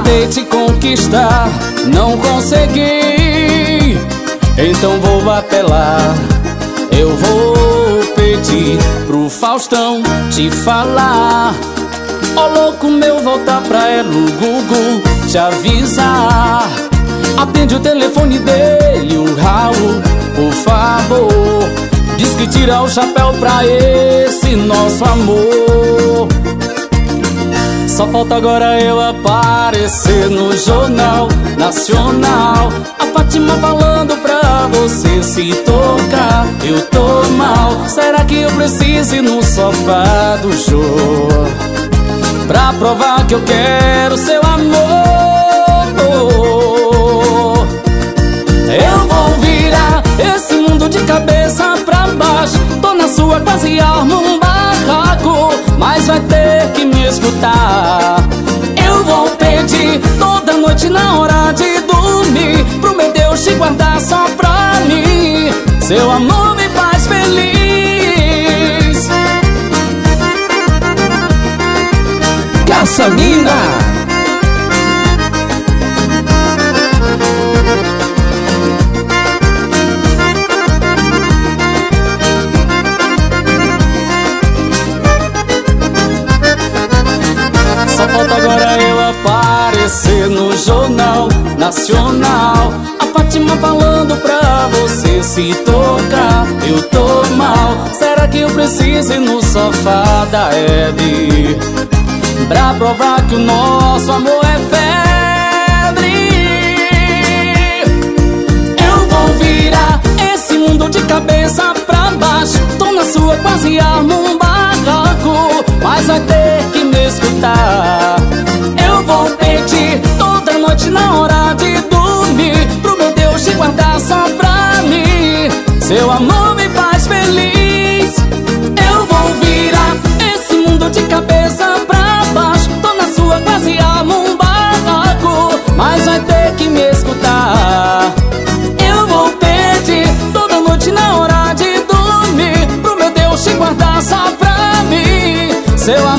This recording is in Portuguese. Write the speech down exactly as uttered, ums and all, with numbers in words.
Tentei te conquistar, não consegui. Então vou apelar, eu vou pedir pro Faustão te falar. Ó louco meu, voltar pra ela, o Gugu te avisar. Atende o telefone dele, o Raul, por favor. Diz que tira o chapéu pra esse nosso amor. Só falta agora eu aparecer no Jornal Nacional. A Fátima falando pra você se tocar, eu tô mal. Será que eu preciso ir no sofá do Jô pra provar que eu quero seu amor? Eu vou virar esse mundo de cabeça pra baixo. Tô na sua casa e armo um barraco, mas vai ter que me escutar. Eu vou pedir toda noite na hora de dormir pro meu Deus te guardar só pra mim. Seu amor me faz feliz. Gasolina. Só falta agora eu aparecer no Jornal Nacional. A Fátima falando pra você se tocar, eu tô mal. Será que eu preciso ir no sofá da Hebe pra provar que o nosso amor é febre? Eu vou virar esse mundo de cabeça pra baixo. Tô na sua casa e armo um barraco, mas vai ter que me escutar. Eu vou pedir toda noite na hora de dormir pro meu Deus te guardar só pra mim. Seu amor me faz feliz. Eu vou virar esse mundo de cabeça pra baixo. Tô na sua casa e armo um barraco, mas vai ter que me escutar. Eu vou pedir toda noite na hora de dormir pro meu Deus te guardar só pra mim. Seu